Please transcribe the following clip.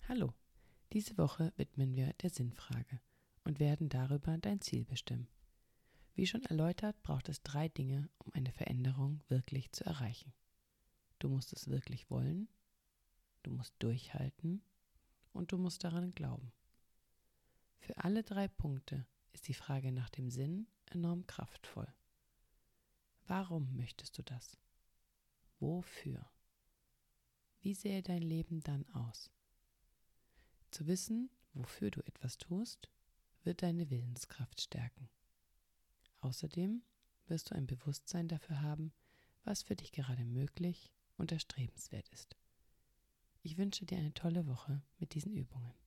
Hallo, diese Woche widmen wir der Sinnfrage und werden darüber dein Ziel bestimmen. Wie schon erläutert, braucht es 3 Dinge, um eine Veränderung wirklich zu erreichen. Du musst es wirklich wollen, du musst durchhalten und du musst daran glauben. Für alle 3 Punkte ist die Frage nach dem Sinn enorm kraftvoll. Warum möchtest du das? Wofür? Wie sähe dein Leben dann aus? Zu wissen, wofür du etwas tust, wird deine Willenskraft stärken. Außerdem wirst du ein Bewusstsein dafür haben, was für dich gerade möglich und erstrebenswert ist. Ich wünsche dir eine tolle Woche mit diesen Übungen.